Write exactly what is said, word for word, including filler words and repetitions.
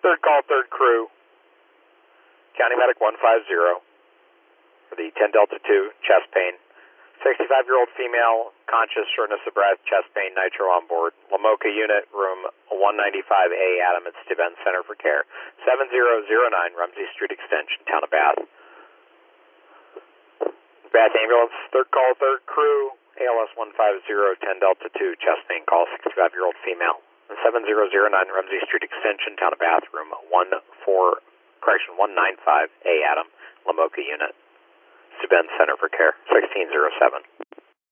Third call, third crew. County Medic one five zero for the ten Delta two, chest pain. sixty-five-year-old female, conscious, shortness of breath, chest pain, nitro on board. Lamoka unit, room one ninety-five A, Adam at Steuben Center for Care. seven zero zero nine, Rumsey Street Extension, Town of Bath. Bath Ambulance, third call, third crew, A L S one five zero, ten Delta two, chest pain call, sixty-five-year-old female. seven zero zero nine, Rumsey Street Extension, Town of Bath, room one four, correction, one ninety-five A, Adam, Lamoka unit. Steuben Center for Care, sixteen zero seven.